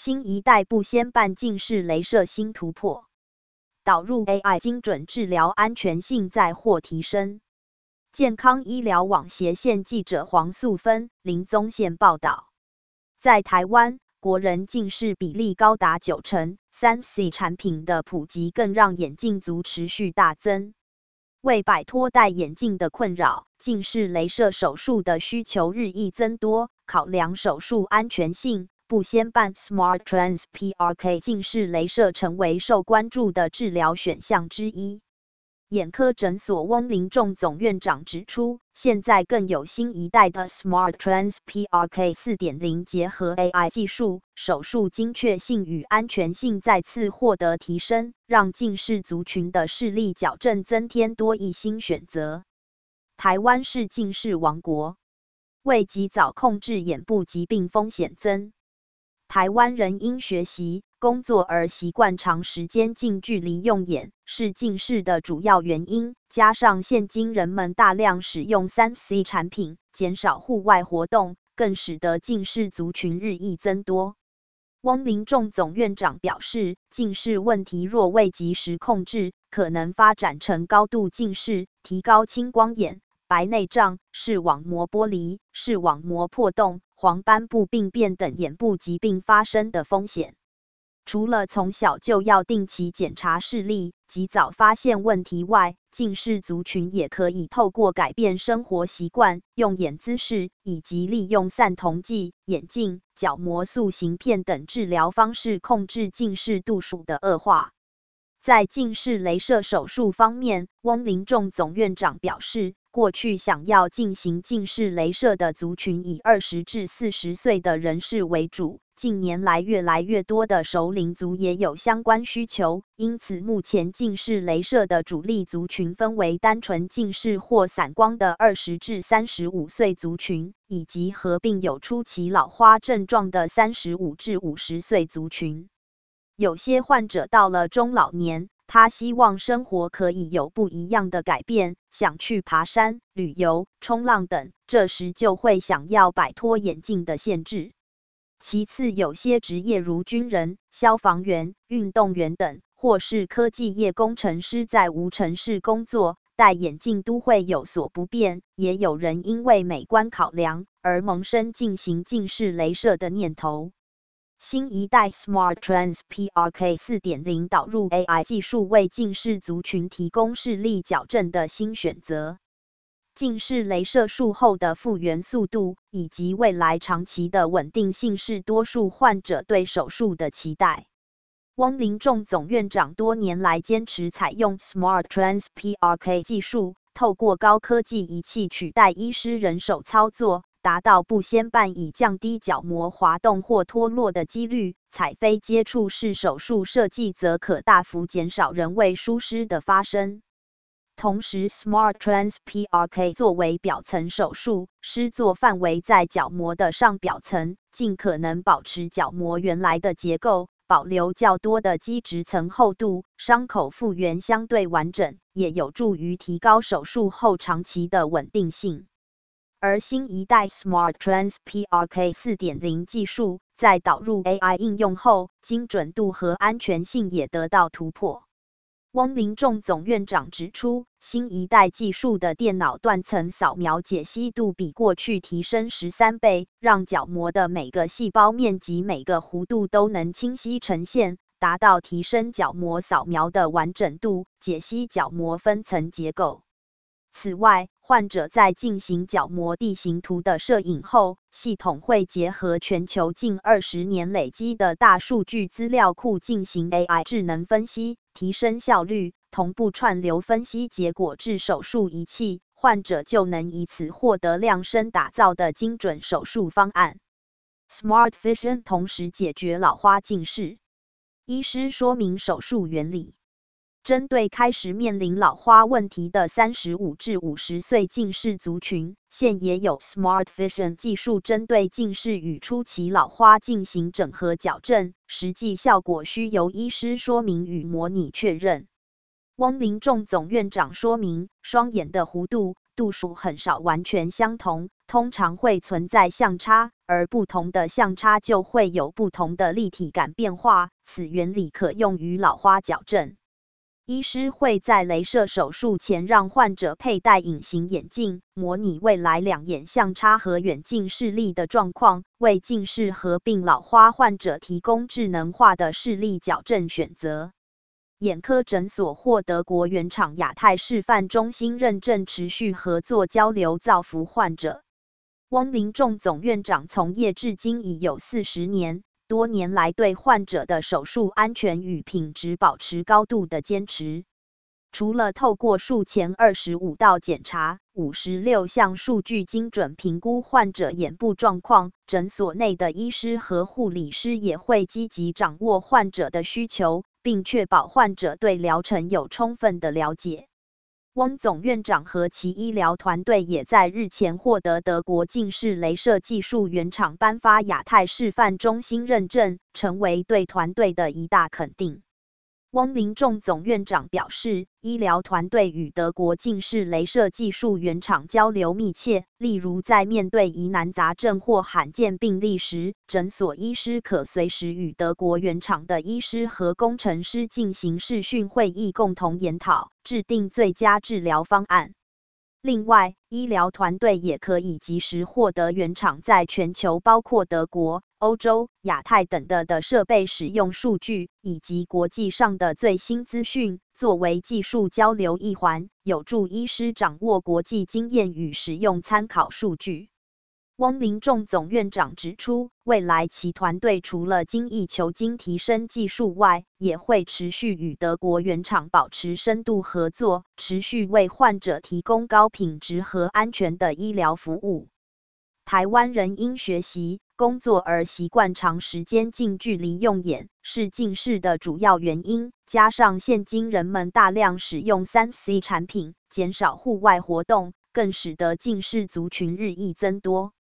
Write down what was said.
新一代不先办近视雷射新突破，导入 AI 精准治疗安全性再获提升。健康医疗网斜线记者黄素芬、林宗宪报道，在台湾，国人近视比例高达90%。3C 产品的普及更让眼镜族持续大增。为摆脱戴眼镜的困扰，近视雷射手术的需求日益增多。考量手术安全性，不先办 SmartTrans PRK 近视雷射成为受关注的治疗选项之一。眼科诊所翁林仲总院长指出，现在更有新一代的 SmartTrans PRK 4.0 结合 AI 技术，手术精确性与安全性再次获得提升，让近视族群的视力矫正增添多一新选择。台湾是近视王国，为及早控制眼部疾病风险增，台湾人因学习、工作而习惯长时间近距离用眼，是近视的主要原因。加上现今人们大量使用3C 产品，减少户外活动，更使得近视族群日益增多。翁林仲总院长表示，近视问题若未及时控制，可能发展成高度近视、提高青光眼、白内障、视网膜剥离、视网膜破洞、黄斑部病变等眼部疾病发生的风险。除了从小就要定期检查视力，及早发现问题外，近视族群也可以透过改变生活习惯、用眼姿势，以及利用散瞳剂、眼镜、角膜塑形片等治疗方式控制近视度数的恶化。在近视雷射手术方面，翁林仲总院长表示，过去想要进行近视雷射的族群以20至40岁的人士为主，近年来越来越多的熟龄族也有相关需求，因此目前近视雷射的主力族群分为单纯近视或散光的20至35岁族群，以及合并有初期老花症状的35至50岁族群。有些患者到了中老年，他希望生活可以有不一样的改变，想去爬山、旅游、冲浪等，这时就会想要摆脱眼镜的限制。其次，有些职业如军人、消防员、运动员等，或是科技业工程师在无尘室工作，戴眼镜都会有所不便，也有人因为美观考量而萌生进行近视雷射的念头。新一代 SmartTrans PRK 4.0 导入 AI 技术，为近视族群提供视力矫正的新选择。近视雷射术后的复原速度以及未来长期的稳定性是多数患者对手术的期待。翁林仲总院长多年来坚持采用 SmartTrans PRK 技术，透过高科技仪器取代医师人手操作，达到不先办，以降低角膜滑动或脱落的几率。采非接触式手术设计则可大幅减少人为疏失的发生。同时 ，SmartTrans PRK 作为表层手术，施作范围在角膜的上表层，尽可能保持角膜原来的结构，保留较多的基质层厚度，伤口复原相对完整，也有助于提高手术后长期的稳定性。而新一代 SmartTrans PRK 4.0 技术在导入 AI 应用后，精准度和安全性也得到突破。翁林仲总院长指出，新一代技术的电脑断层扫描解析度比过去提升13倍，让角膜的每个细胞面积、每个弧度都能清晰呈现，达到提升角膜扫描的完整度，解析角膜分层结构。此外，患者在进行角膜地形图的摄影后，系统会结合全球近20年累积的大数据资料库进行 AI 智能分析，提升效率，同步串流分析结果至手术仪器，患者就能以此获得量身打造的精准手术方案。Smart Vision 同时解决老花近视。医师说明手术原理。针对开始面临老花问题的35至50岁近视族群，现也有 Smart Vision 技术针对近视与初期老花进行整合矫正，实际效果需由医师说明与模拟确认。翁林仲总院长说明，双眼的弧度、度数很少完全相同， 通常会存在相差，而不同的相差就会有不同的立体感变化。此原理可用于老花矫正。医师会在雷射手术前让患者佩戴隐形眼镜，模拟未来两眼相差和远近视力的状况，为近视合并老花患者提供智能化的视力矫正选择。眼科诊所获德国原厂亚太示范中心认证，持续合作交流造福患者。翁林仲总院长从业至今已有40年。多年来对患者的手术安全与品质保持高度的坚持。除了透过术前25道检查、56项数据精准评估患者眼部状况，诊所内的医师和护理师也会积极掌握患者的需求，并确保患者对疗程有充分的了解。翁总院长和其医疗团队也在日前获得德国近视雷射技术原厂颁发亚太示范中心认证，成为对团队的一大肯定。翁林仲总院长表示，医疗团队与德国近视雷射技术原厂交流密切，例如在面对疑难杂症或罕见病例时，诊所医师可随时与德国原厂的医师和工程师进行视讯会议，共同研讨，制定最佳治疗方案。另外，医疗团队也可以及时获得原厂在全球包括德国、欧洲、亚太等的设备使用数据，以及国际上的最新资讯，作为技术交流一环，有助医师掌握国际经验与使用参考数据。翁林仲总院长指出，未来其团队除了精益求精提升技术外，也会持续与德国原厂保持深度合作，持续为患者提供高品质和安全的医疗服务。台湾人因学习、工作而习惯长时间近距离用眼，是近视的主要原因。加上现今人们大量使用3C 产品，减少户外活动，更使得近视族群日益增多。